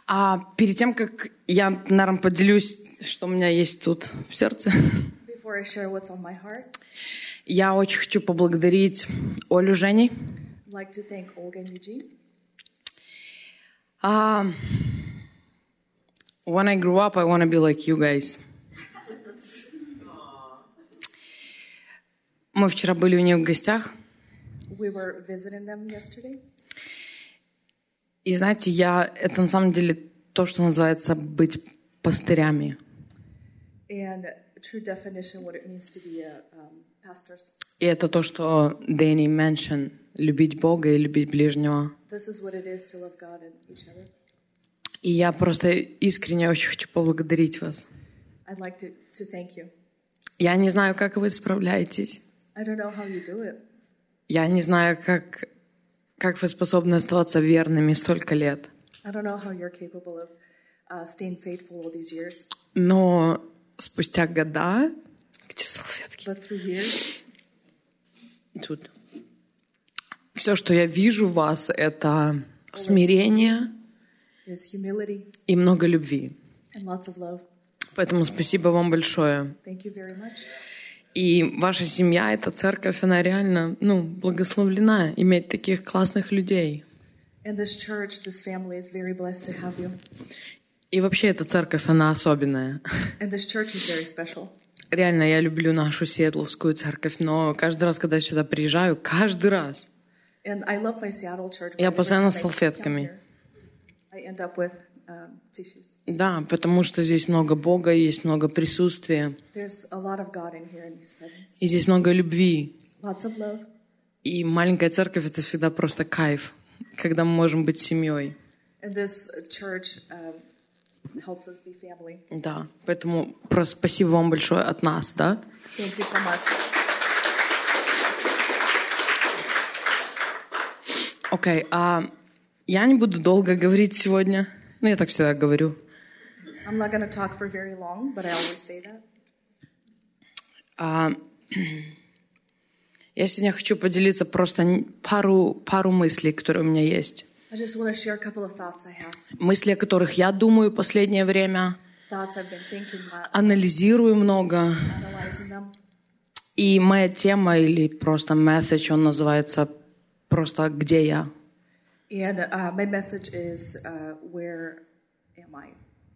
А перед тем, как я, наверное, поделюсь, что у меня есть тут в сердце, Before I share what's on my heart, я очень хочу поблагодарить Олю, Жени. I'd like to thank Olga and Eugene. When I grew up, I want to be like you guys. Мы вчера были у них в гостях. We were visiting them yesterday. И знаете, это на самом деле то, что называется быть пастырями. And true definition what it means to be pastors. И это то, что Дэнни mentioned, любить Бога и любить ближнего. This is what it is to love God and each other. И я просто искренне очень хочу поблагодарить вас. I'd like to thank you. Я не знаю, как вы справляетесь. I don't know how you do it. Я не знаю, как вы способны оставаться верными столько лет. I don't know how you're capable of staying faithful all these years. Но спустя года... Где салфетки? But through years, Тут. Все, что я вижу в вас, это смирение is humility и много любви. and lots of love. Поэтому спасибо вам большое. Thank you very much. И ваша семья, эта церковь, она реально, благословлена иметь таких классных людей. And this church, this family is very blessed to have you. И вообще эта церковь, она особенная. And this church is very special. Реально, я люблю нашу Сиэтловскую церковь, но каждый раз, когда я сюда приезжаю, каждый раз, And I love my Seattle church. я but every постоянно time с I come салфетками. here, I end up with tissues. Да, потому что здесь много Бога, есть много присутствия, There's a lot of God in here in His presence. и здесь много любви. Lots of love. И маленькая церковь — это всегда просто кайф, когда мы можем быть семьей. And this church helps us be family. Да, поэтому просто спасибо вам большое от нас, да? Thank you from us. Окей, я не буду долго говорить сегодня. Я так всегда говорю. I'm not going to talk for very long, but I always say that. Я сегодня хочу поделиться просто пару мыслей, которые у меня есть. I just want to share a couple of thoughts I have. Мысли, о которых я думаю последнее время, Thoughts I've been thinking about, анализирую много. analyzing them. И моя тема или просто месседж, он называется просто «Где я?». And my message is, where am I?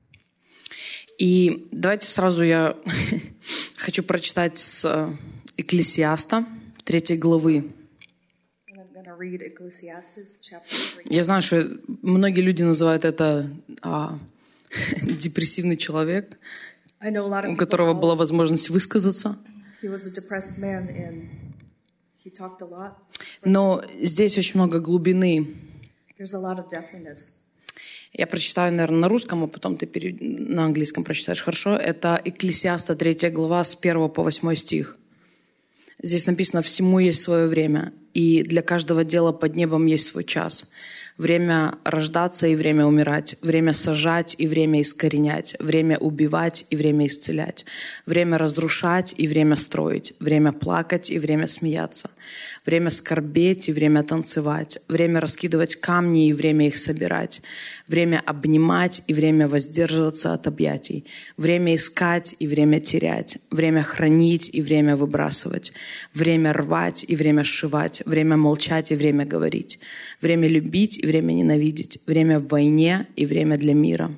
И давайте сразу я хочу прочитать с Экклесиаста 3 главы. And I'm going to read Ecclesiastes chapter 3. Я знаю, что многие люди называют это депрессивный человек, I know a lot of у people которого call была возможность высказаться. he was a depressed man and he talked a lot. Но здесь очень много глубины. There's a lot of depth in this. Я прочитаю, наверное, на русском, а потом ты на английском прочитаешь. Хорошо? Это Экклесиаста 3 глава с 1 по 8 стих. Здесь написано: «Всему есть свое время, и для каждого дела под небом есть свой час. Время рождаться и время умирать, время сажать и время искоренять, время убивать и время исцелять, время разрушать и время строить, время плакать и время смеяться, время скорбеть и время танцевать, время раскидывать камни и время их собирать, время обнимать и время воздерживаться от объятий, время искать и время терять, время хранить и время выбрасывать, время рвать и время сшивать, время молчать и время говорить, время любить и время ненавидеть, время в войне и время для мира».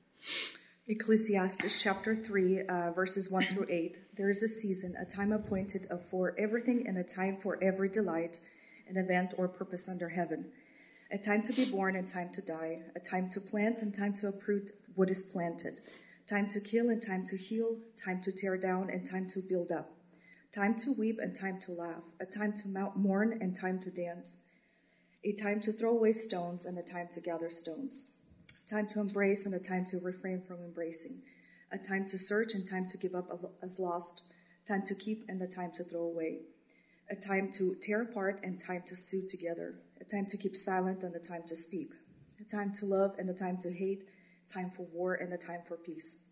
Ecclesiastes chapter 3, verses 1 through 8. There is a season, a time appointed for everything, and a time for every delight, an event or purpose under heaven. A time to be born and time to die, a time to plant and time to uproot what is planted, time to kill and time to heal, time to tear down and time to build up, time to weep and time to laugh, a time to mourn and time to dance, a time to throw away stones and a time to gather stones, time to embrace and a time to refrain from embracing, a time to search and time to give up as lost, time to keep and a time to throw away, a time to tear apart and time to sew together, a time to keep silent and a time to speak, a time to love and a time to hate, time for war and a time for peace.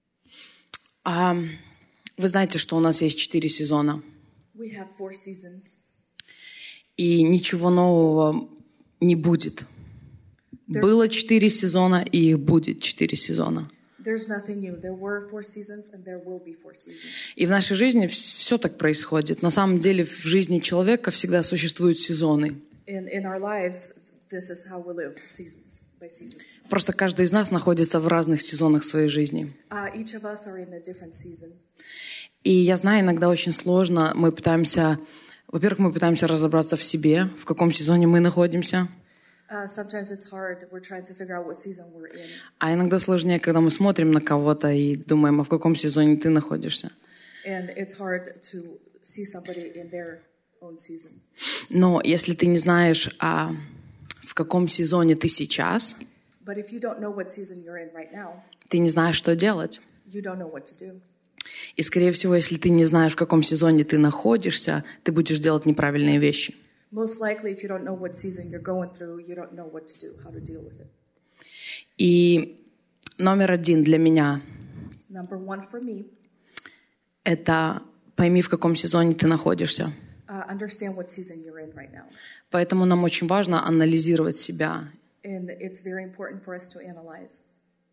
Вы знаете, что у нас есть 4 сезона, We have 4 seasons. и ничего нового не будет. Было 4 сезона, и их будет 4 сезона. There's nothing new. There were 4 seasons, and there will be 4 seasons. И в нашей жизни все так происходит. На самом деле в жизни человека всегда существуют сезоны. In our lives, this is how we live, seasons by seasons. Просто каждый из нас находится в разных сезонах своей жизни. Each of us are in a different season. И я знаю, иногда очень сложно. Мы пытаемся разобраться в себе, в каком сезоне мы находимся. Sometimes it's hard. We're trying to figure out what season we're in. А иногда сложнее, когда мы смотрим на кого-то и думаем, а в каком сезоне ты находишься. And it's hard to see somebody in their own season. Но если ты не знаешь, в каком сезоне ты сейчас, But if you don't know what season you're in right now, ты не знаешь, что делать. you don't know what to do. И, скорее всего, если ты не знаешь, в каком сезоне ты находишься, ты будешь делать неправильные вещи. Most likely, if you don't know what season you're going through, you don't know what to do, how to deal with it. И номер 1 для меня Number 1 for me, — это пойми, в каком сезоне ты находишься. understand what season you're in right now. Поэтому нам очень важно анализировать себя. And it's very important for us to analyze.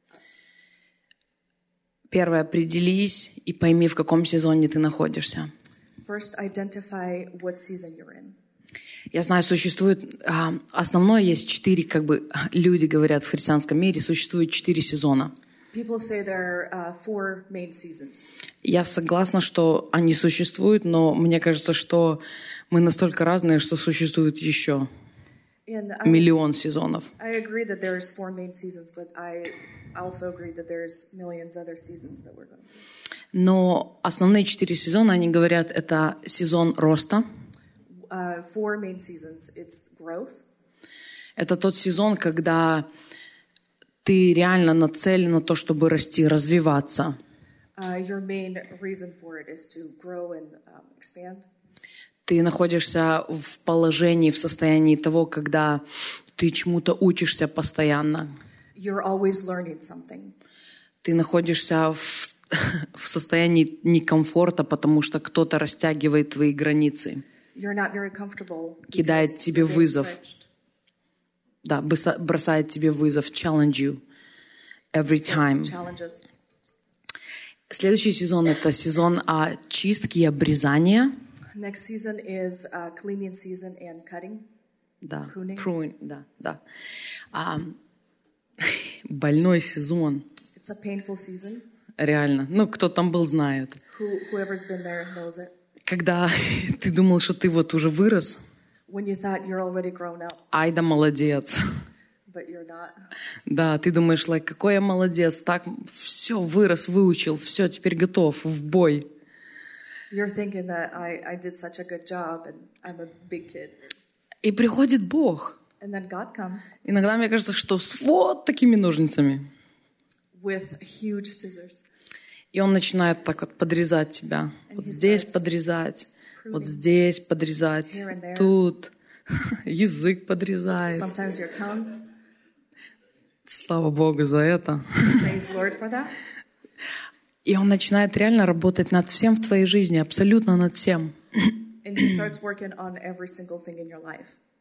Первое — определись и пойми, в каком сезоне ты находишься. First, identify what season you're in. Я знаю, существует... Основное есть 4, люди говорят в христианском мире, существует 4 сезона. People say there are 4 main seasons. Я согласна, что они существуют, но мне кажется, что мы настолько разные, что существует еще миллион сезонов. I agree that there's 4 main seasons, but I also agree that there's millions other seasons that we're going through. Но основные 4 сезона, они говорят, это сезон роста. 4 main seasons. It's growth. Это тот сезон, когда ты реально нацелен на то, чтобы расти, развиваться. Your main reason for it is to grow and expand. Ты находишься в положении, в состоянии того, когда ты чему-то учишься постоянно. You're always learning something. Ты находишься в состоянии некомфорта, потому что кто-то растягивает твои границы. You're not very comfortable. Кидает тебе вызов. Да, бросает тебе вызов. Challenge you every time. Challenges. Следующий сезон — это сезон чистки и обрезания. Next season is cleaning season and cutting. Да, Pruning. да. Больной сезон. It's a painful season. Реально. Кто там был, знает. Whoever's been there knows it. Когда ты думал, что ты уже вырос, When you thought you're already grown up, ай да молодец. but you're not. Да, ты думаешь, какой я молодец, так все, вырос, выучил, все, теперь готов, в бой. You're thinking that I did such a good job and I'm a big kid. И приходит Бог. And then God comes Иногда мне кажется, что с вот такими ножницами. with huge scissors. И Он начинает так вот подрезать тебя. Вот здесь подрезать, вот здесь подрезать, тут язык подрезает. Sometimes your tongue. Слава Богу за это. Praise Lord for that. И Он начинает реально работать над всем в твоей жизни, абсолютно над всем. And He starts working on every single thing in your life.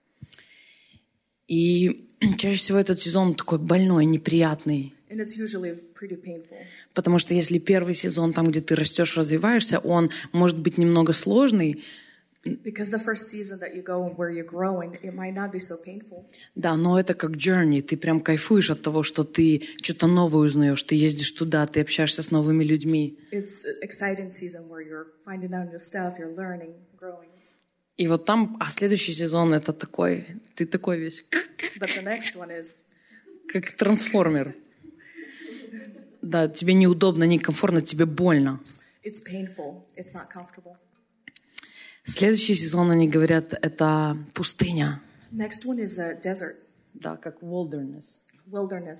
И чаще всего этот сезон такой больной, неприятный. And it's usually pretty painful. Потому что если первый сезон, там, где ты растешь, развиваешься, он может быть немного сложный. Because the first season that you go and where you're growing, it might not be so painful. Да, но это как journey. Ты прям кайфуешь от того, что ты что-то новое узнаешь, ты ездишь туда, ты общаешься с новыми людьми. It's an exciting season where you're finding out new stuff, you're learning, growing. И вот там, следующий сезон это такой, ты такой весь, But the next one is как трансформер. Да, тебе неудобно, некомфортно, тебе больно. it's painful, it's not comfortable. Следующий сезон, они говорят, это пустыня. Next one is a desert, Да, как wilderness. wilderness.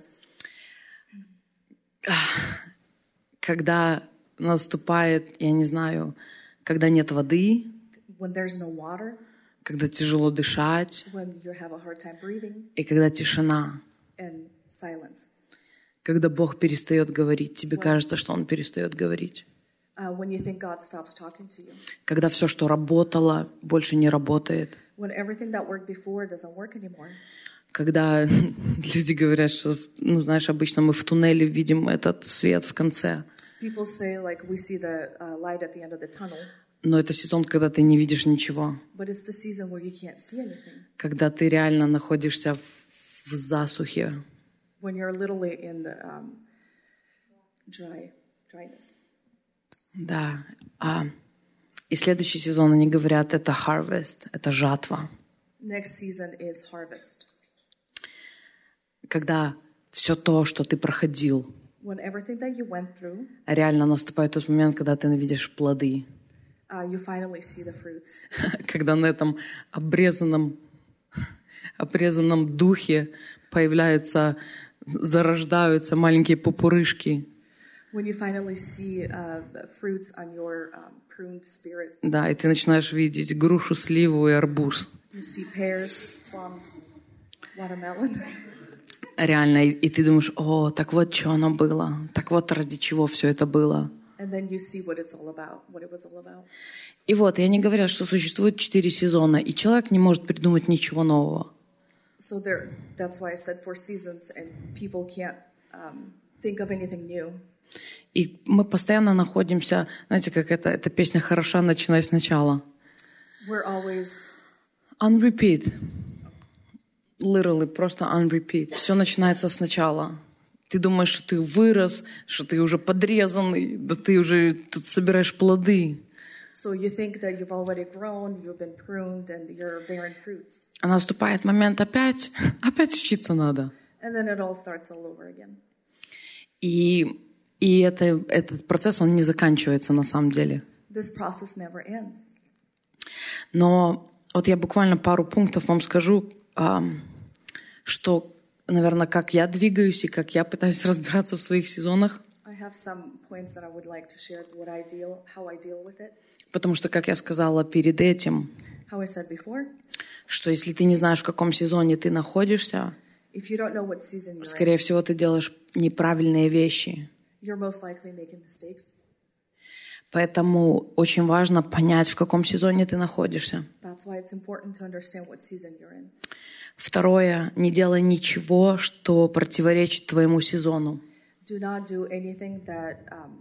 Когда наступает, я не знаю, когда нет воды, When there's no water, когда тяжело дышать, when you have a hard time breathing, и когда тишина. and silence. Когда Бог перестает говорить, тебе кажется, что Он перестает говорить. When you think God stops talking to you. Когда все, что работало, больше не работает. When everything that worked before doesn't work anymore. когда люди говорят, что, ну, знаешь, обычно мы в туннеле видим этот свет в конце. People say like we see the light at the end of the tunnel, Но это сезон, когда ты не видишь ничего. but it's the season where you can't see anything. Когда ты реально находишься в засухе. When you're literally in the dryness. Да. И следующий сезон, они говорят, это harvest, это жатва. Next season is harvest. Когда все то, что ты проходил, When everything that you went through, реально наступает тот момент, когда ты видишь плоды. you finally see the fruits. Когда на этом обрезанном духе зарождаются маленькие пупырышки. When you finally see fruits on your pruned spirit. Да, и ты начинаешь видеть грушу, сливу и арбуз. You see pears, plums, watermelon. Реально, и ты думаешь, о, так вот, что оно было, так вот, ради чего все это было. And then you see what it's all about, what it was all about. И вот, и они говорят, что существует 4 сезона, и человек не может придумать ничего нового. So that's why I said 4 seasons, and people can't think of anything new. И мы постоянно находимся, знаете, как эта песня хороша, начинай сначала. We're always On repeat. Literally, просто on repeat. Все начинается сначала. Ты думаешь, что ты вырос, что ты уже подрезанный, да ты уже тут собираешь плоды. So you think that you've already grown, you've been pruned, and you're bearing fruits. А наступает момент опять учиться надо. And then it all starts all over again. И этот процесс, он не заканчивается на самом деле. This process never ends. Но вот я буквально пару пунктов вам скажу, что, наверное, как я двигаюсь и как я пытаюсь разбираться в своих сезонах. I have some points that I would like to share how I deal with it. Потому что, как я сказала перед этим, How I said before, что если ты не знаешь, в каком сезоне ты находишься, if you don't know what season you're скорее всего, ты делаешь неправильные вещи. in, you're most likely making mistakes. Поэтому очень важно понять, в каком сезоне ты находишься. That's why it's important to understand what season you're in. Второе, не делай ничего, что противоречит твоему сезону. Do not do anything that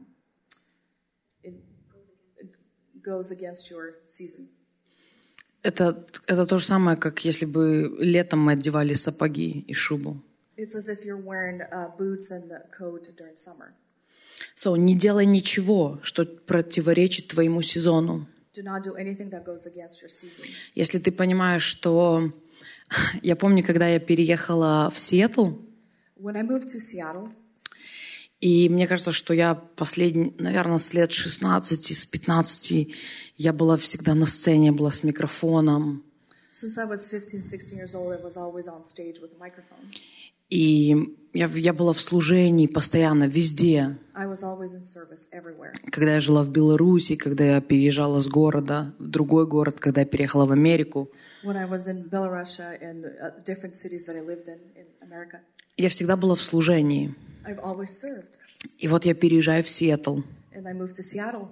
goes against your season. Это то же самое, как если бы летом мы одевали сапоги и шубу. It's as if you're wearing boots and a coat during summer. So, не делай ничего, что противоречит твоему сезону. Do not do anything that goes against your season. Если ты понимаешь, что... Я помню, когда я переехала в Сиэтл, When I moved to Seattle, и мне кажется, что я наверное, с лет 16, с 15, я была всегда на сцене, была с микрофоном. since I was 15-16 years old, I was always on stage with a microphone. И я была в служении постоянно, везде. I was always in service everywhere. Когда я жила в Беларуси, когда я переезжала с города в другой город, когда я переехала в Америку. When I was in Belarus and different cities that I lived in America, Я всегда была в служении. I've always served. И вот я переезжаю в Сиэтл. And I moved to Seattle.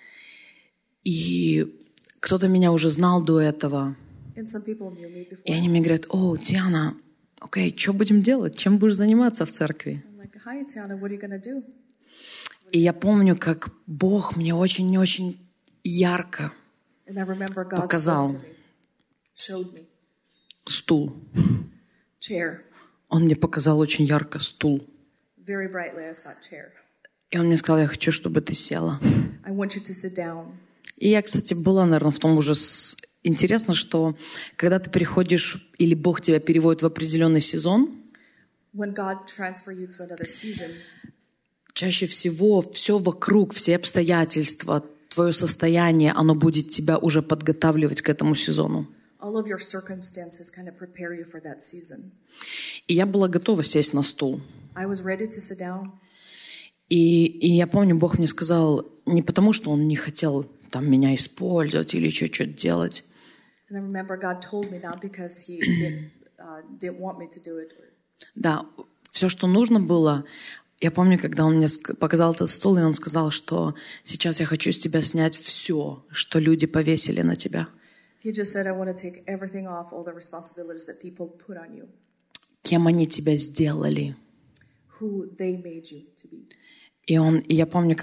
И кто-то меня уже знал до этого. And some people knew me before. И они мне говорят, о, Диана, окей, что будем делать? Чем будешь заниматься в церкви? I'm like, hi, Tiana, what are you going to do? И я помню, как Бог мне очень-очень ярко And I remember God показал spoke to me, showed me, стул. chair. Он мне показал очень ярко стул. Very brightly I saw chair. И он мне сказал, я хочу, чтобы ты села. I want you to sit down. И я, кстати, была, наверное, в том уже... Интересно, что когда ты переходишь, или Бог тебя переводит в определенный сезон, When God transfer you to another season, чаще всего все вокруг, все обстоятельства, твое состояние, оно будет тебя уже подготавливать к этому сезону. all of your circumstances kind of prepare you for that season. И я была готова сесть на стул. I was ready to sit down. И я помню, Бог мне сказал, не потому, что Он не хотел там меня использовать или что-то делать. And I remember God told me not because He didn't want me to do it. Да, все, что нужно было, я помню, когда Он мне показал этот стол, и Он сказал, что сейчас я хочу с тебя снять все, что люди повесили на тебя. He just said, I want to take everything off, all the responsibilities that people put on you. кем они тебя сделали. who they made you to be. И я помню,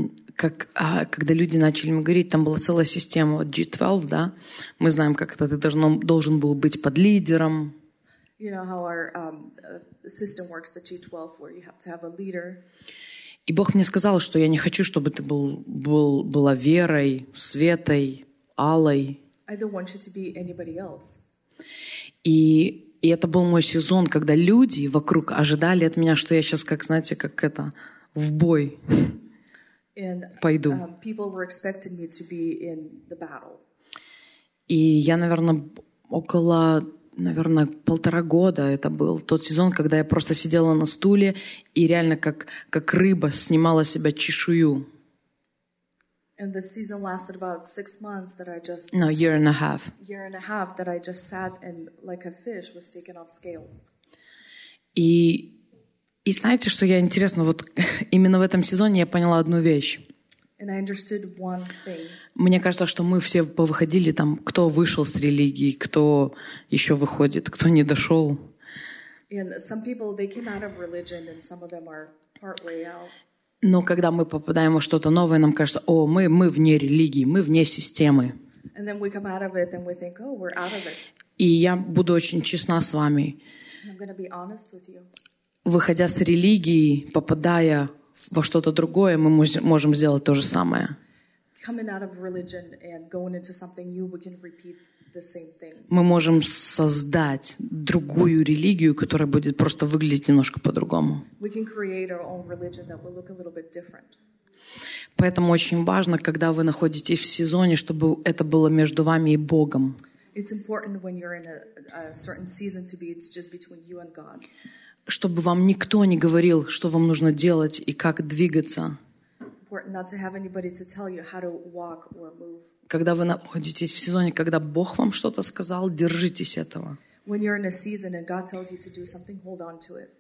когда люди начали мне говорить, там была целая система, вот G12, да, мы знаем, как это ты должен был быть под лидером. You know how our system works, the G12, where you have to have a leader. И Бог мне сказал, что я не хочу, чтобы ты была Верой, Светой, Аллой. I don't want you to be anybody else. И это был мой сезон, когда люди вокруг ожидали от меня, что я сейчас, в бой пойду. People were expecting me to be in the battle. И я, наверное, около 1,5 года это был тот сезон, когда я просто сидела на стуле и реально как рыба снимала с себя чешую. And the season lasted about 6 months that I just... No, year and a half. Year and a half that I just sat and like a fish was taken off scales. И знаете, что я интересно, вот именно в этом сезоне я поняла одну вещь. And I understood one thing. Мне кажется, что мы все повыходили там, кто вышел с религии, кто еще выходит, кто не дошел. And some people, they came out of religion and some of them are part way out. Но когда мы попадаем во что-то новое, нам кажется, мы вне религии, мы вне системы. And then we come out of it and we think, oh, we're out of it. И я буду очень честна с вами. And I'm going to be honest with you. Выходя с религии, попадая во что-то другое, мы можем сделать то же самое. Coming out of religion and going into something new, we can repeat the same thing. Мы можем создать другую религию, которая будет просто выглядеть немножко по-другому. We can create our own religion that will look a little bit different. Поэтому очень важно, когда вы находитесь в сезоне, чтобы это было между вами и Богом. It's important when you're in a certain season to be it's just between you and God. Чтобы вам никто не говорил, что вам нужно делать и как двигаться. Important not to have anybody to tell you how to walk or move. Когда вы находитесь в сезоне, когда Бог вам что-то сказал, держитесь этого. When you're in a season and God tells you to do something, hold on to it.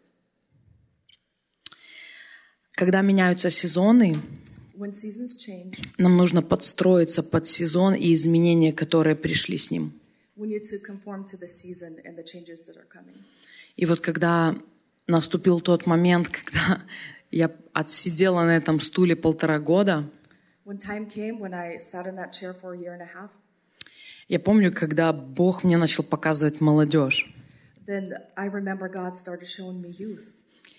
Когда меняются сезоны, When seasons change, нам нужно подстроиться под сезон и изменения, которые пришли с ним. we need to conform to the season and the changes that are coming. И вот когда наступил тот момент, когда я отсидела на этом стуле 1,5 года, When time came, when I sat in that chair for a year and a half, я помню, когда Бог мне начал показывать молодежь. then I remember God started showing me youth.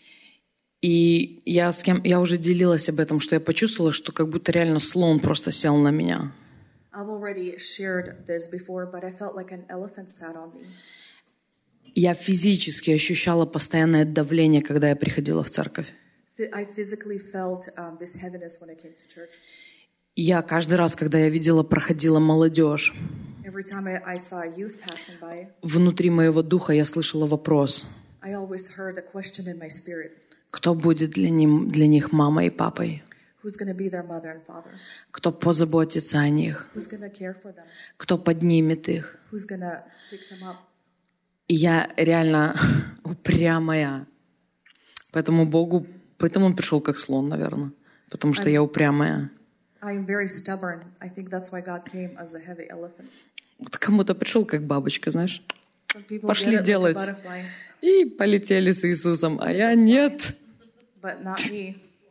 И я уже делилась об этом, что я почувствовала, что как будто реально слон просто сел на меня. I've already shared this before, but I felt like an elephant sat on me. Я физически ощущала постоянное давление, когда я приходила в церковь. I physically felt this heaviness when I came to church. Я каждый раз, когда я проходила молодежь, Every time I saw youth passing by, внутри моего духа я слышала вопрос: I always heard a question in my spirit. кто будет для них мамой и папой? Who's going to be their mother and father? Кто позаботится о них? Who's going to care for them? Кто поднимет их? Who's going to pick them up? И я реально упрямая. Поэтому он пришел как слон, наверное. Потому что я упрямая. I am very stubborn. I think that's why God came as a heavy elephant. Вот кому-то пришел как бабочка, знаешь. Some people Пошли get it делать. like a butterfly, И полетели с Иисусом, а я нет. but not me.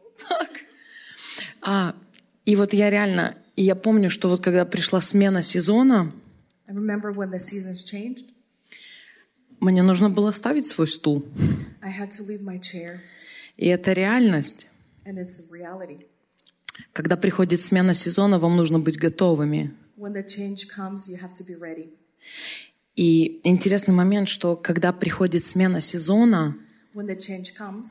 И вот я реально, и я помню, что вот когда пришла смена сезона, I remember when the seasons changed, мне нужно было ставить свой стул. I had to leave my chair, И это реальность. and it's a reality. Когда приходит смена сезона, вам нужно быть готовыми. When the change comes, you have to be ready. И интересный момент, что когда приходит смена сезона, When the change comes,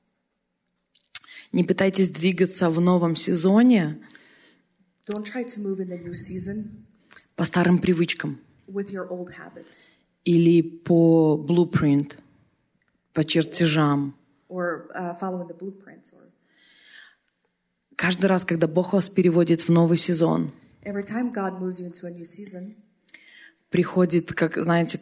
не пытайтесь двигаться в новом сезоне don't try to move in the new season по старым привычкам with your old habits или по blueprint, по чертежам. or following the blueprints. Or Каждый раз, когда Бог вас переводит в новый сезон, every time God moves you into a new season, приходит, как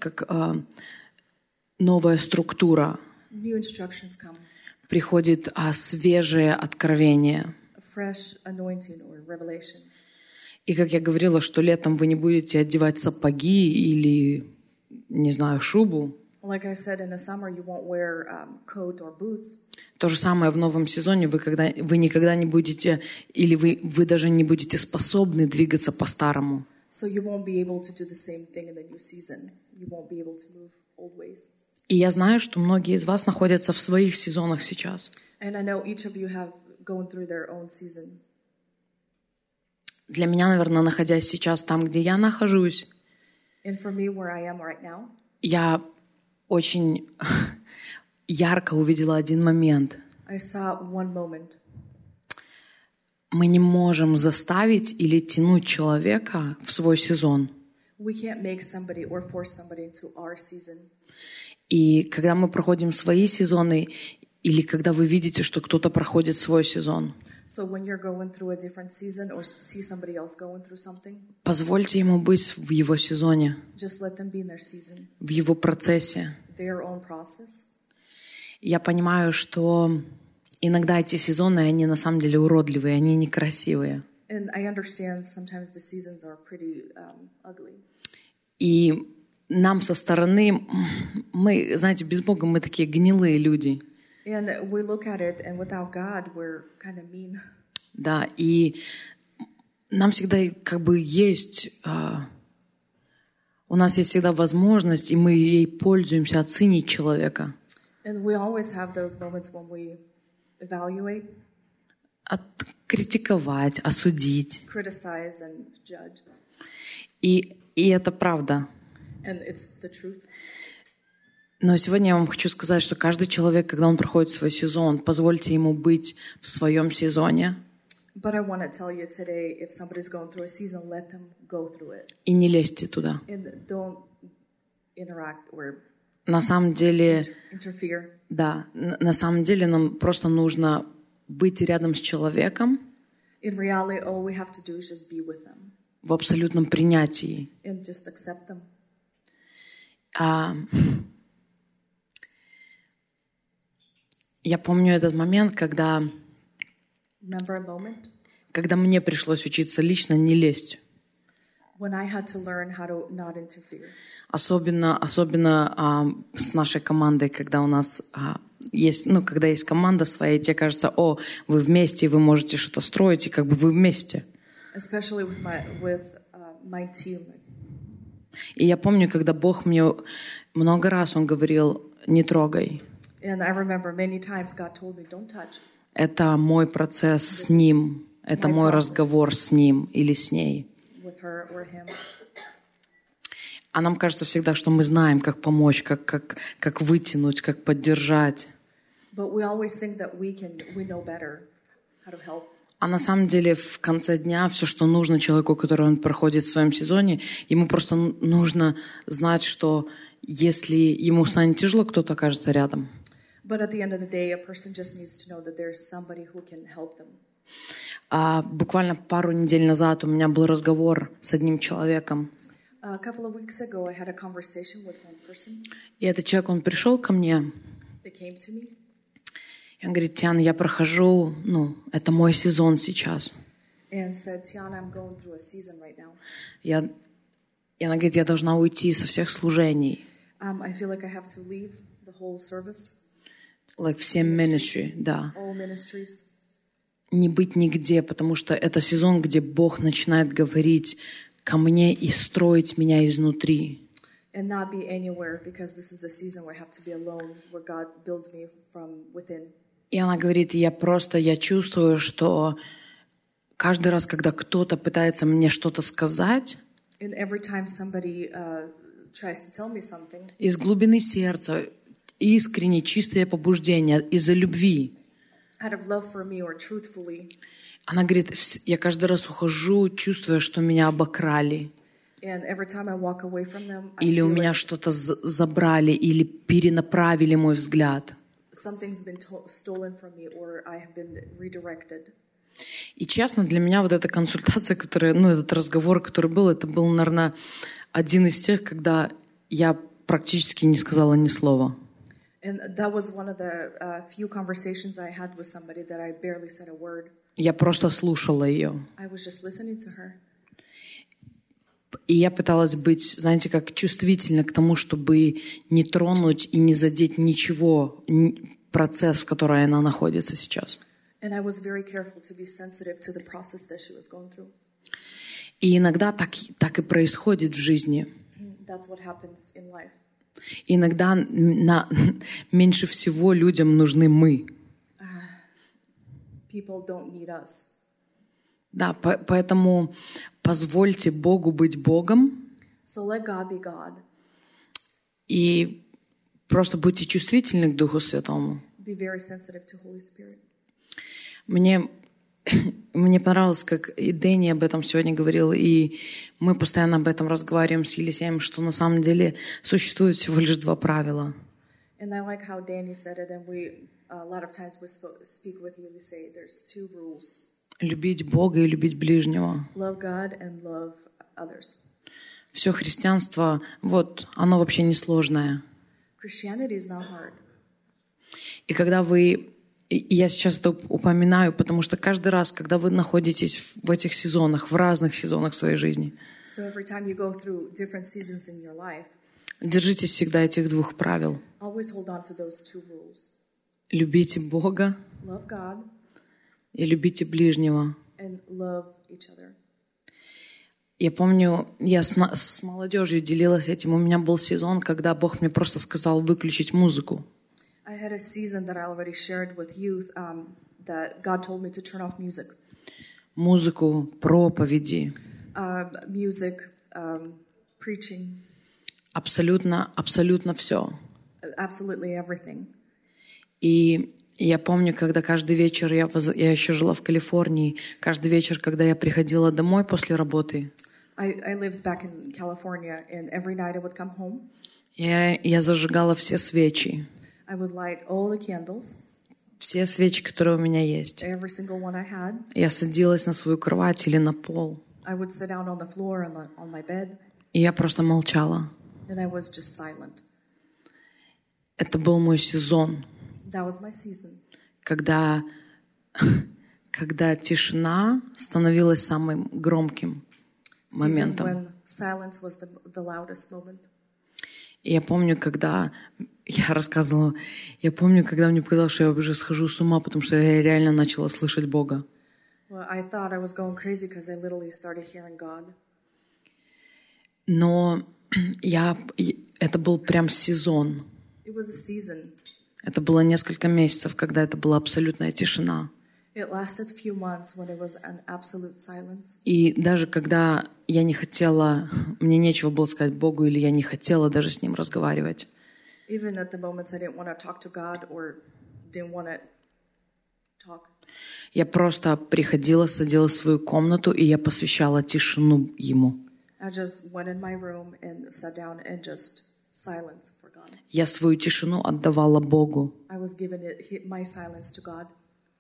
новая структура, new instructions come, приходит свежее откровение. a fresh anointing or revelations. И как я говорила, что летом вы не будете одевать сапоги или, не знаю, шубу. Like I said, in the summer you won't wear coat or boots. То же самое в новом сезоне. Вы никогда не будете, или вы даже не будете способны двигаться по-старому. So you won't be able to do the same thing in the new season. You won't be able to move old ways. И я знаю, что многие из вас находятся в своих сезонах сейчас. And I know each of you have gone through their own season. Для меня, наверное, находясь сейчас там, где я нахожусь, And for me, where I am right now, я очень ярко увидела один момент. I saw one moment. Мы не можем заставить или тянуть человека в свой сезон. We can't make somebody or force somebody into our season. И когда мы проходим свои сезоны, или когда вы видите, что кто-то проходит свой сезон, So when you're going through a different season or see somebody else going through something, позвольте ему быть в его сезоне, just let them be in their season, в его процессе. their own process. Я понимаю, что иногда эти сезоны, они на самом деле уродливые, они некрасивые. And I understand sometimes the seasons are pretty ugly. И нам со стороны, мы, знаете, без Бога мы такие гнилые люди. And we look at it, and without God, we're kind of mean. Да, и нам всегда как бы есть, у нас есть всегда возможность, и мы ей пользуемся, оценить человека. And we always have those moments when we evaluate, Критиковать, осудить. criticize, and judge. И это правда. And it's the truth. Но сегодня я вам хочу сказать, что каждый человек, когда он проходит свой сезон, позвольте ему быть в своем сезоне. But I want to tell you today, if somebody's going through a season, let them go through it. И не лезьте туда. And don't interact or На самом деле, interfere. да, на самом деле нам просто нужно быть рядом с человеком In reality, all we have to do is just be with them в абсолютном принятии. and just accept them. Я помню этот момент, когда Remember a moment мне пришлось учиться лично не лезть. when I had to learn how to not interfere. Особенно с нашей командой, когда у нас есть, когда есть команда своя, и тебе кажется, вы вместе, и вы можете что-то строить, и как бы вы вместе. Especially with my team. И я помню, когда Бог мне много раз Он говорил, не трогай. And I remember many times God told me, don't touch. Это мой процесс с Ним, это мой разговор с Ним или с ней. With her or him. А нам кажется всегда, что мы знаем, как помочь, как вытянуть, как поддержать. But we always think that we know better how to help. А на самом деле в конце дня все, что нужно человеку, который он проходит в своем сезоне, ему просто нужно знать, что если ему станет тяжело, кто-то окажется рядом. But at the end of the day, a person just needs to know that there's somebody who can help them. Буквально пару недель назад у меня был разговор с одним человеком. A couple of weeks ago, I had a conversation with one person. И этот человек, он пришел ко мне. They came to me. И он говорит, Тиана, я прохожу, это мой сезон сейчас. And said, Tiana, I'm going through a season right now. И она говорит, я должна уйти со всех служений. I feel like I have to leave the whole service. Все ministry, да. All ministries. Не быть нигде, потому что это сезон, где Бог начинает говорить ко мне и строить меня изнутри. And not be anywhere, because this is a season where I have to be alone, where God builds me from within. И она говорит, я чувствую, что каждый раз, когда кто-то пытается мне что-то сказать, And every time somebody tries to tell me something, из глубины сердца, искренне, чистое побуждение, из-за любви, out of love for me or truthfully, она говорит, я каждый раз ухожу, чувствуя, что меня обокрали. and every time I walk away from them, I Или у feel меня like что-то забрали, или перенаправили мой взгляд. something's been stolen from me or I have been redirected. И честно, для меня вот эта консультация, этот разговор, который был, это был, наверное, один из тех, когда я практически не сказала ни слова. And that was one of the few conversations I had with somebody that I barely said a word. Я просто слушала ее. I was just listening to her. И я пыталась быть, знаете, как чувствительна к тому, чтобы не тронуть и не задеть ничего, процесс, в котором она находится сейчас. And I was very careful to be sensitive to the process that she was going through. И иногда так и происходит в жизни. That's what happens in life. И иногда меньше всего людям нужны мы. People don't need us. Да, поэтому позвольте Богу быть Богом. So let God be God. И просто будьте чувствительны к Духу Святому. Be very sensitive to Holy Spirit. Мне понравилось, как и Дэнни об этом сегодня говорил, и мы постоянно об этом разговариваем с Елисеем, что на самом деле существует всего лишь 2 правила. And I like how Danny said it, and a lot of times we speak with Elisei. There's 2 rules. Любить Бога и любить ближнего. Love God and love others. Все христианство, оно вообще не сложное. Christianity is not hard. И я сейчас это упоминаю, потому что каждый раз, когда вы находитесь в этих сезонах, в разных сезонах своей жизни, So every time you go through different seasons in your life, держитесь всегда этих 2 правил. always hold on to those 2 rules. Любите Бога Love God и любите ближнего. and love each other. Я помню, я с молодежью делилась этим. У меня был сезон, когда Бог мне просто сказал выключить музыку. I had a season that I already shared with youth that God told me to turn off music. Музыку, проповеди. Music, preaching. Абсолютно все. Absolutely everything. И я помню, когда каждый вечер, я еще жила в Калифорнии, каждый вечер, когда я приходила домой после работы, I lived back in California, and every night I would come home. я зажигала все свечи. I would light all the candles. Все свечи, которые у меня есть. Every single one I had. Я садилась на свою кровать или на пол. I would sit down on the floor on my bed. И я просто молчала. And I was just silent. Это был мой сезон. That was my season. Когда тишина становилась самым громким моментом. When silence was the loudest moment. И я помню, когда мне показалось, что я уже схожу с ума, потому что я реально начала слышать Бога. Well, I thought I was going crazy because I literally started hearing God. Но это был прям сезон. It was a season. Это было несколько месяцев, когда это была абсолютная тишина. It lasted a few months when it was an absolute silence. И даже когда я не хотела, мне нечего было сказать Богу, или я не хотела даже с Ним разговаривать. Even at the moments I didn't want to talk to God or didn't want to talk. Я просто приходила, садилась в свою комнату, и я посвящала тишину Ему. I just went in my room and sat down and just silence for God. Я свою тишину отдавала Богу. I was giving my silence to God.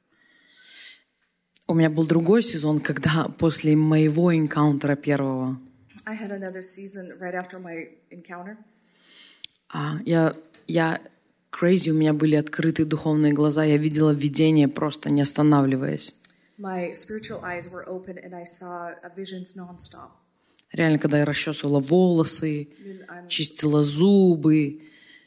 У меня был другой сезон, когда после моего энкаунтера первого I had another season right after my encounter. Я crazy, у меня были открыты духовные глаза, я видела видение, просто не останавливаясь. My spiritual eyes were open and I saw visions nonstop. Реально, когда я расчесывала волосы, чистила зубы,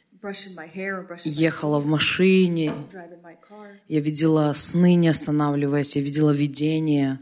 ехала в машине, я видела сны, не останавливаясь, я видела видения.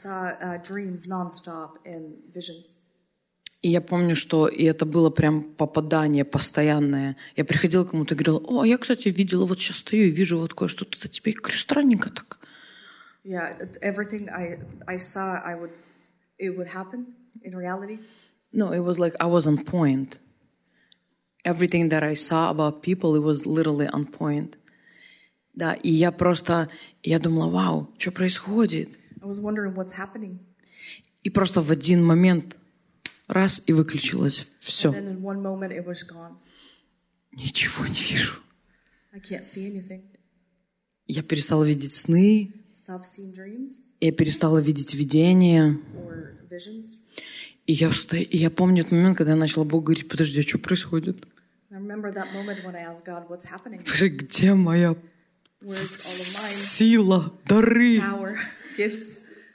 И я помню, что это было прям попадание постоянное. Я приходила к кому-то и говорила: я, кстати, видела, вот сейчас стою и вижу вот кое-что тут, а тебе странненько так. Yeah, everything I saw, it would happen in reality. No, it was like I was on point. Everything that I saw about people, it was literally on point. Да, и я думала: вау, что происходит? I was wondering what's happening. И просто в один момент раз и выключилось все. And then in one moment it was gone. Ничего не вижу. I can't see anything. Я перестала видеть сны. Stop seeing dreams. Я перестала видеть видения. Or visions. И я помню этот момент, когда я начала Богу говорить: подожди, а что происходит? I remember that moment when I asked God, what's happening? Где моя сила, дары? Power, gifts.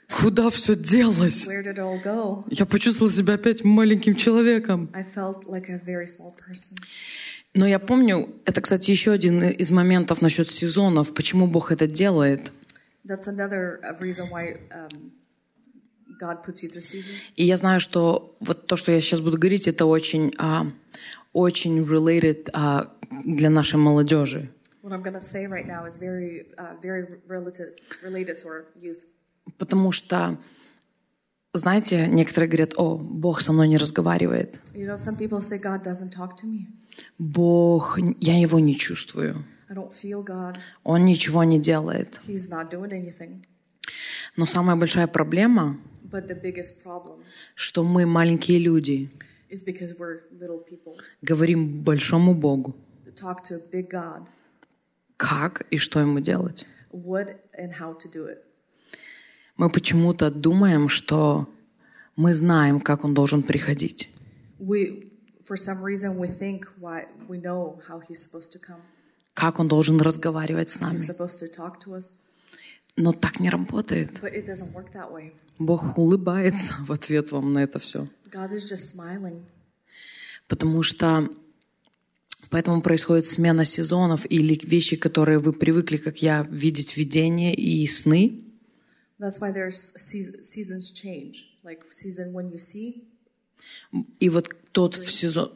Куда все делось? Where did it all go? Я почувствовала себя опять маленьким человеком. I felt like a very small person. Но я помню, это, кстати, еще один из моментов насчет сезонов, почему Бог это делает. That's another reason why God puts you through seasons. И я знаю, что вот то, что я сейчас буду говорить, это очень related для нашей молодежи. What I'm going to say right now is very related to our youth. Потому что, знаете, некоторые говорят: «О, Бог со мной не разговаривает». You know, some people say God doesn't talk to me. Бог, я его не чувствую. I don't feel God. Он ничего не делает. He's not doing anything. Но самая большая проблема, But the biggest problem что мы, маленькие люди, is because we're little people говорим большому Богу, that talk to a big God. как и что ему делать. What and how to do it. Мы почему-то думаем, что мы знаем, как он должен приходить. For some reason, we think we know how he's supposed to come. Как он должен разговаривать с нами. He's supposed to talk to us. Но так не работает. But it doesn't work that way. Бог улыбается в ответ вам на это все. God is just smiling. Потому что поэтому происходит смена сезонов или вещи, которые вы привыкли, как я, видеть видения и сны. That's why there's seasons change. Like season when you see. И вот тот в сезон...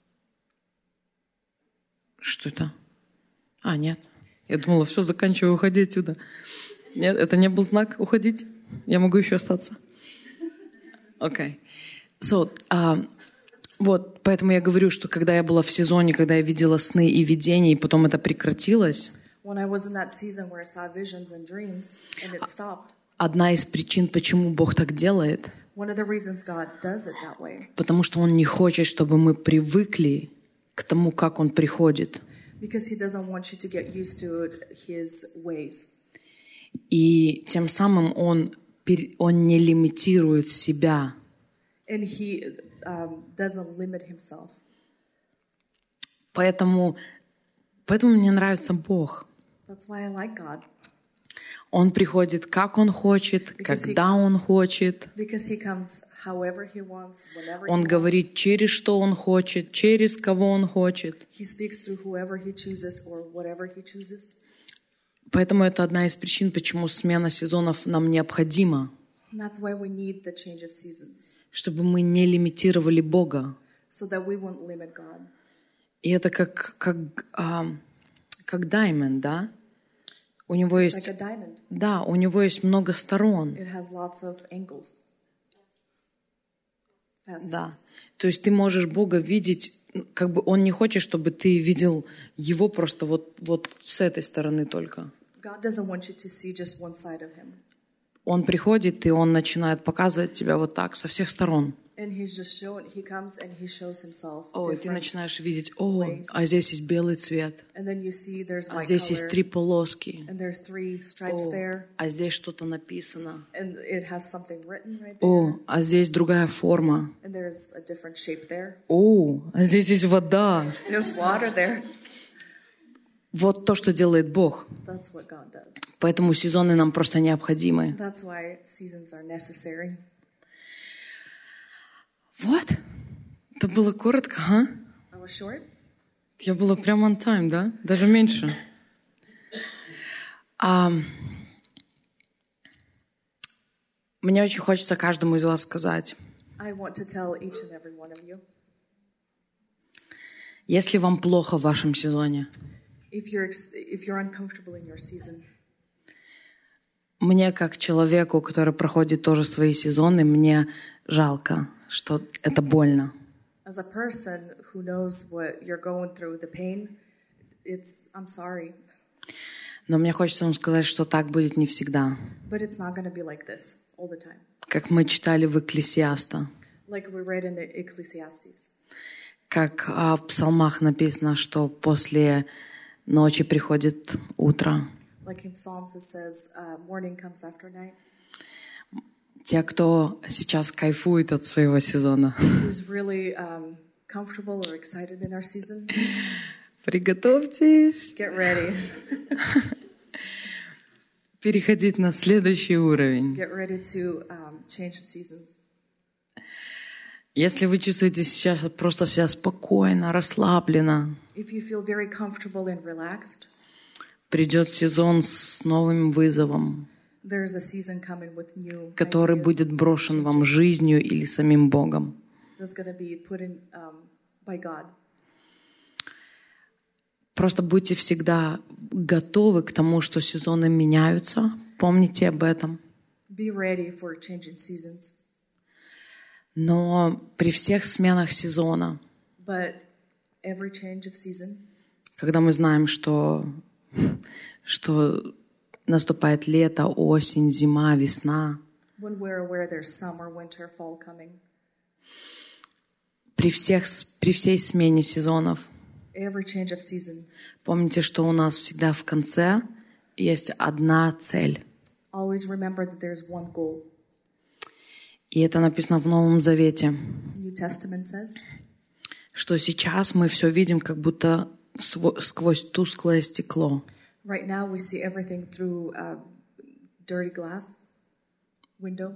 Что это? Нет. Я думала, все, заканчиваю, уходи отсюда. Нет, это не был знак уходить. Я могу еще остаться. Окей. Вот, поэтому я говорю, что когда я была в сезоне, когда я видела сны и видения, и потом это прекратилось, одна из причин, почему Бог так делает, потому что Он не хочет, чтобы мы привыкли к тому, как Он приходит. И тем самым Он не лимитирует себя. Doesn't limit himself. Поэтому мне нравится Бог. That's why I like God. Он приходит, как Он хочет, когда Он хочет. Because he comes however he wants, whenever Он говорит, через что Он хочет, через кого Он хочет. He speaks through whoever he chooses or whatever he chooses. Поэтому это одна из причин, почему смена сезонов нам необходима. That's why we need the change of seasons. Чтобы мы не лимитировали Бога. So that we won't limit God. И это как diamond, да? У него есть, like a diamond. Да, у него есть много сторон. It has lots of angles. Да. То есть ты можешь Бога видеть, как бы Он не хочет, чтобы ты видел Его просто вот с этой стороны только. God doesn't want you to see just one side of him. Он приходит, и Он начинает показывать тебя вот так, со всех сторон. He comes and he shows himself. И ты начинаешь видеть, а здесь есть белый цвет. And then you see there's а здесь color, есть 3 полоски. And there's 3 stripes there. А здесь что-то написано. And it has something written right there. А здесь другая форма. And there's a different shape there. А здесь есть вода. And there's water there. Вот то, что делает Бог. That's what God does. Поэтому сезоны нам просто необходимы. That's why seasons are necessary. Вот. Это было коротко, а? I was short. Я была прямо on time, да? Даже меньше. Мне очень хочется каждому из вас сказать. I want to tell each and every one of you. Если вам плохо в вашем сезоне, if you're uncomfortable in your season, мне, как человеку, который проходит тоже свои сезоны, мне жалко, что это больно. As a person who knows what you're going through, the pain, I'm sorry. Но мне хочется вам сказать, что так будет не всегда. But it's not going to be like this all the time. Как мы читали в Экклесиаста. Like we read in Ecclesiastes. Как в псалмах написано, что после ночи приходит утро. Like in Psalms it says, morning comes after night. Те, кто сейчас кайфует от своего сезона. Who's really comfortable or excited in our season? Приготовьтесь. Get ready. переходить на следующий уровень. Get ready to change seasons. Если вы чувствуете сейчас просто себя спокойно, расслабленно, If you feel very comfortable and relaxed, придет сезон с новым вызовом, there's a season coming with new который ideas будет брошен вам жизнью или самим Богом. that's going to be put in by God. Просто будьте всегда готовы к тому, что сезоны меняются. Помните об этом. Be ready for changing seasons. Но при всех сменах сезона, But every change of season, когда мы знаем, что наступает лето, осень, зима, весна, when we're aware there's summer, winter, fall coming, при всей смене сезонов, every change of season, помните, что у нас всегда в конце есть одна цель. always remember that there's one goal. И это написано в Новом Завете, New Testament says, что сейчас мы все видим как будто сквозь тусклое стекло. right now we see everything through dirty glass window.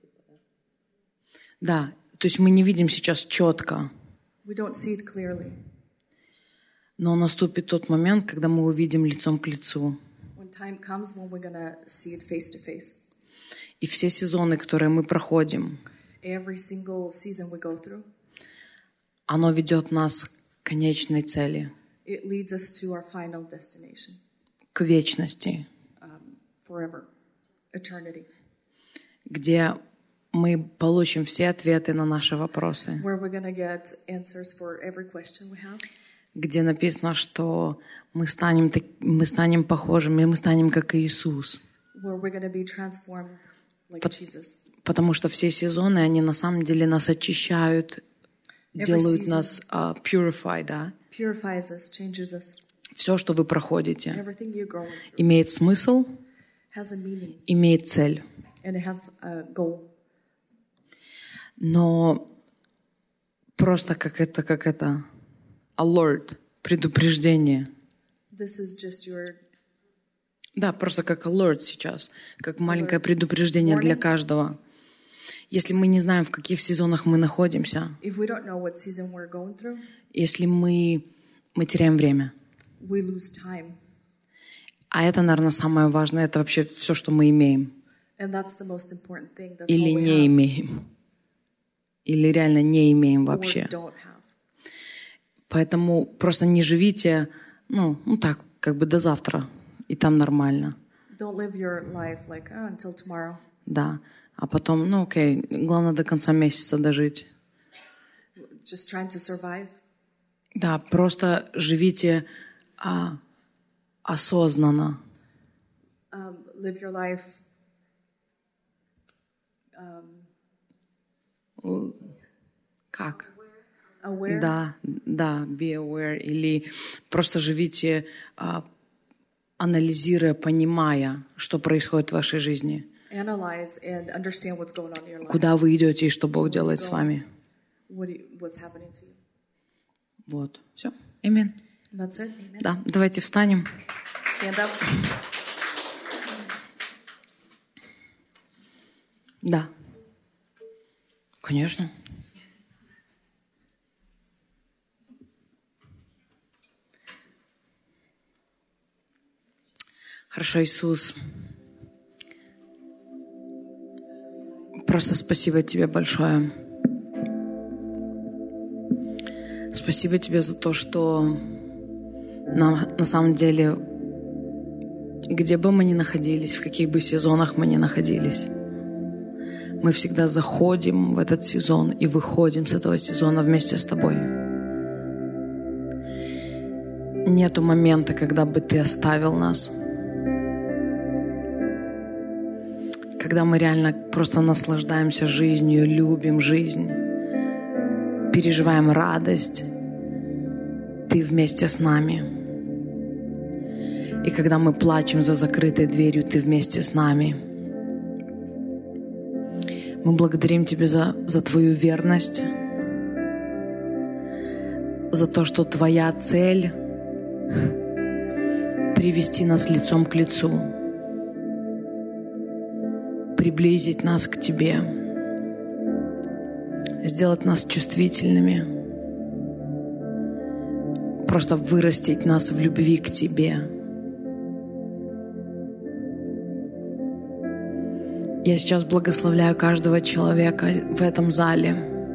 Да, то есть мы не видим сейчас четко, We don't see it clearly. но наступит тот момент, когда мы увидим лицом к лицу. When time comes when we're going to see it face to face. И все сезоны, которые мы проходим, Every single season we go through, оно ведет нас к конечной цели, it leads us to our final destination, к вечности, forever, eternity, где мы получим все ответы на наши вопросы, where we're going to get answers for every question we have, где написано, что мы станем похожими, мы станем как Иисус. where we're going to be transformed like Jesus. Потому что все сезоны, они на самом деле нас очищают, делают нас purify, да? Purifies us, changes us. Все, что вы проходите, Everything you're going through имеет смысл, has a meaning имеет цель. and it has a goal. Но просто как это alert, предупреждение. This is just your Да, просто как alert сейчас, как маленькое предупреждение для каждого. Если мы не знаем, в каких сезонах мы находимся, if we don't know what season we're going through, если мы теряем время. we lose time. А это, наверное, самое важное, это вообще все, что мы имеем. And that's the most important thing. That's Или all we не have имеем. Или реально не имеем or вообще. don't have. Поэтому просто не живите, так, как бы до завтра, и там нормально. Don't live your life like until tomorrow. Да. А потом, окей, главное до конца месяца дожить. Just trying to survive. Да, просто живите осознанно. Live your life Как? aware. Да, be aware. Или просто живите, анализируя, понимая, что происходит в вашей жизни. Analyze and understand what's going on in your life. Куда вы идете и что Бог делает с вами. What's happening to you. Вот. Все. Аминь. And that's it. Amen. Да, давайте встанем. Stand up. Да. Конечно. Хорошо, Иисус. Просто спасибо Тебе большое. Спасибо Тебе за то, что нам на самом деле, где бы мы ни находились, в каких бы сезонах мы ни находились, мы всегда заходим в этот сезон и выходим с этого сезона вместе с Тобой. Нету момента, когда бы Ты оставил нас. Когда мы реально просто наслаждаемся жизнью, любим жизнь, переживаем радость, Ты вместе с нами. И когда мы плачем за закрытой дверью, Ты вместе с нами. Мы благодарим Тебя за Твою верность, за то, что Твоя цель — привести нас лицом к лицу. приблизить нас к Тебе, сделать нас чувствительными, просто вырастить нас в любви к Тебе. Я сейчас благословляю каждого человека в этом зале.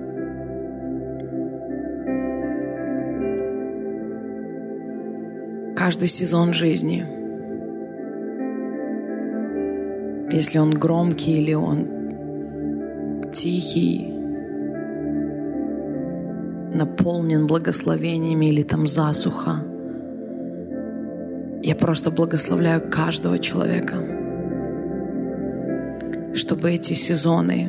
Каждый сезон жизни. Если он громкий или он тихий, наполнен благословениями или там засуха. Я просто благословляю каждого человека, чтобы эти сезоны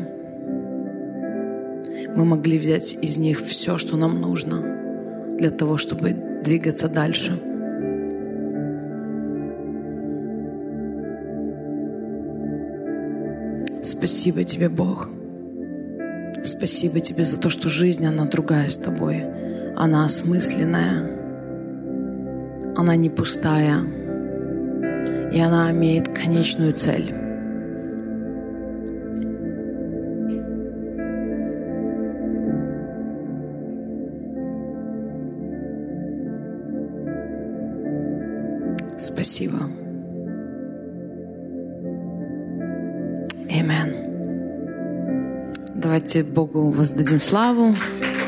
мы могли взять из них все, что нам нужно для того, чтобы двигаться дальше. Спасибо Тебе, Бог. Спасибо Тебе за то, что жизнь, она другая с Тобой. Она осмысленная, она не пустая, и она имеет конечную цель. Спасибо. Аминь. Давайте Богу воздадим славу.